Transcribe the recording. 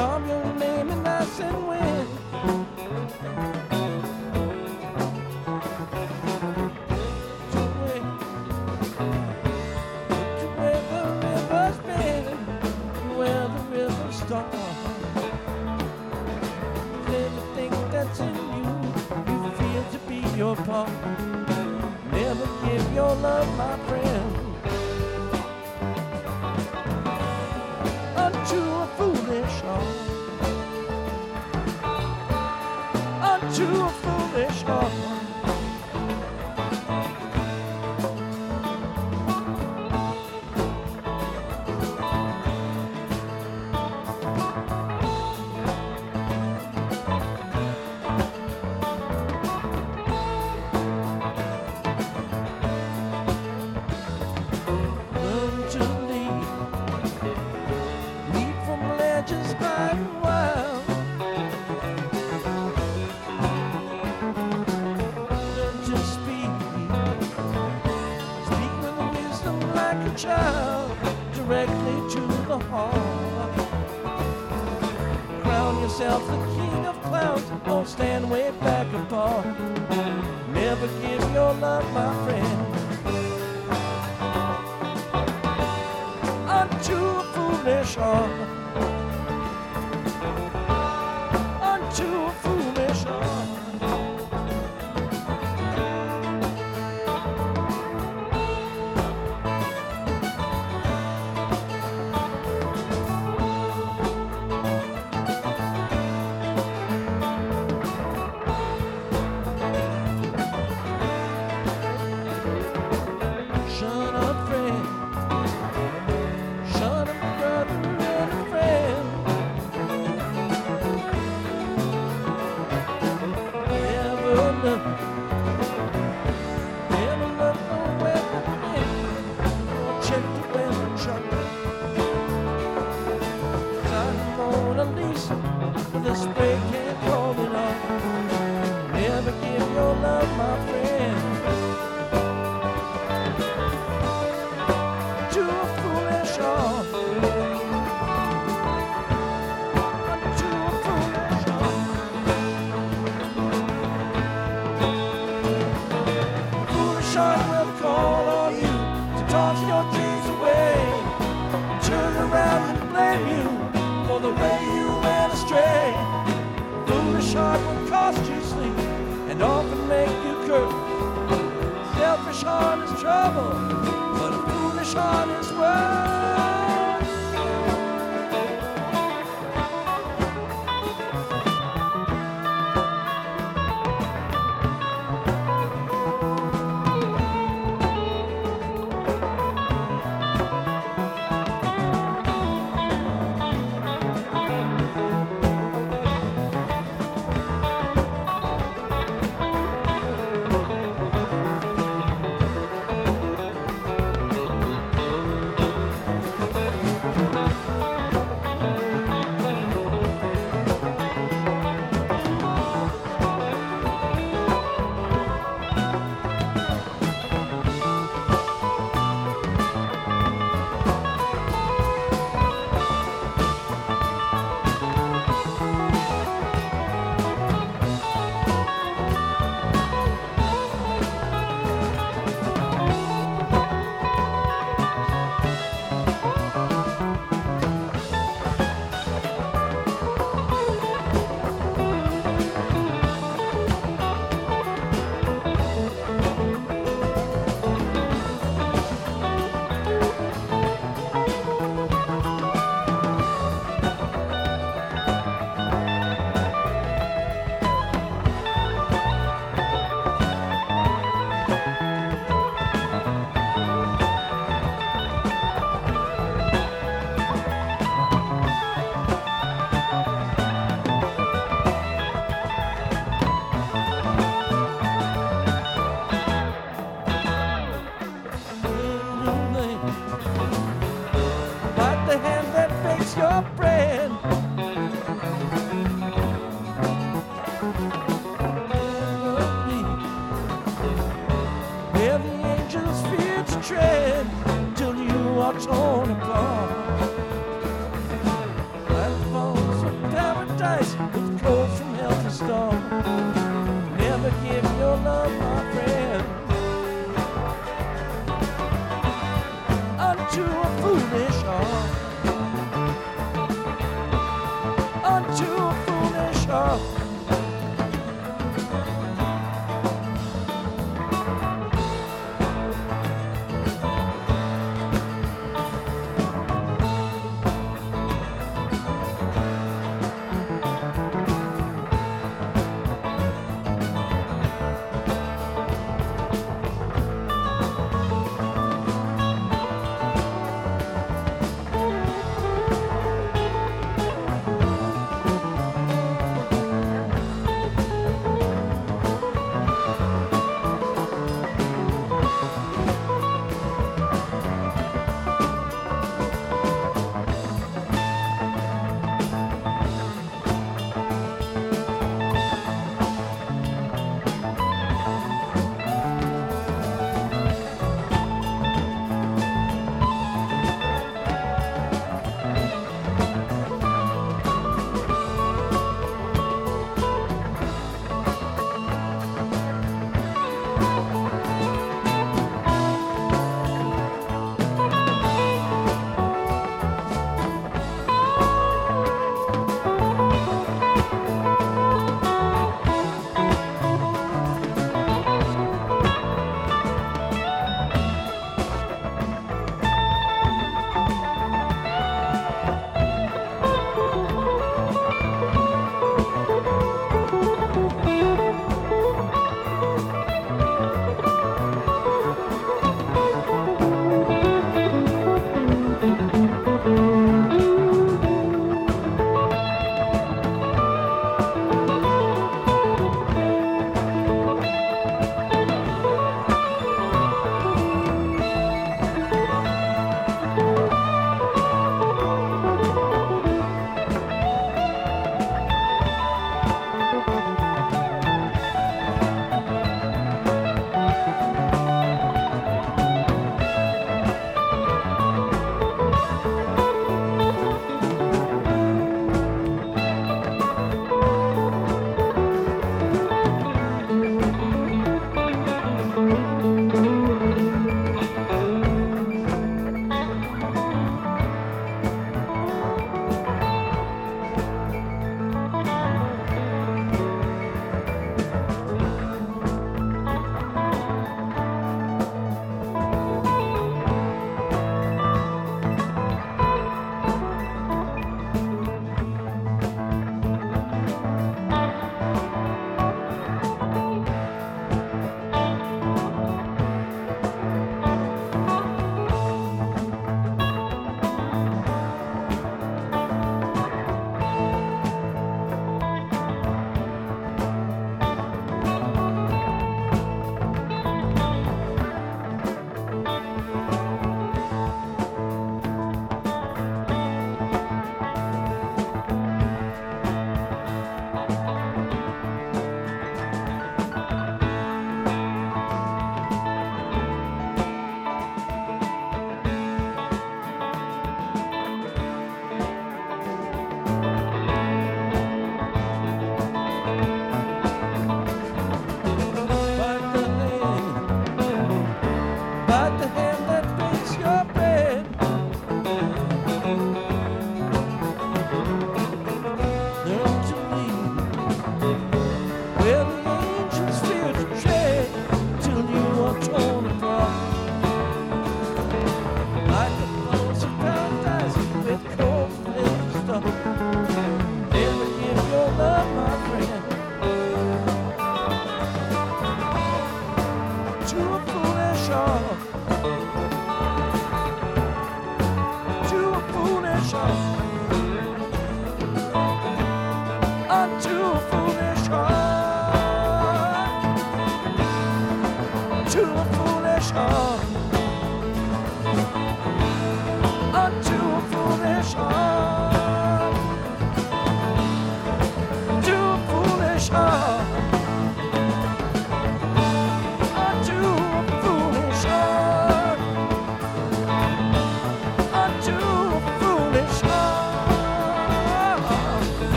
carve your name in ice and wind. Where the river's been, where the river's starts. Everything that's in you, you feel to be your part. Never give your love, my friend, unto a foolish heart. Unto a foolish heart. Child, directly to the heart. Crown yourself the king of clowns, don't stand way back apart. Never give your love, my friend, unto a foolish heart. Unto a foolish heart. This break can't hold it on. Never give your love, my friend, to a foolish heart. To a foolish heart. Foolish heart will call on you to toss your dreams away, turn around and blame you for the way you went astray. Foolish heart will cost you sleep and often make you curse. Selfish heart is trouble, but a foolish heart is worse. into a foolish heart.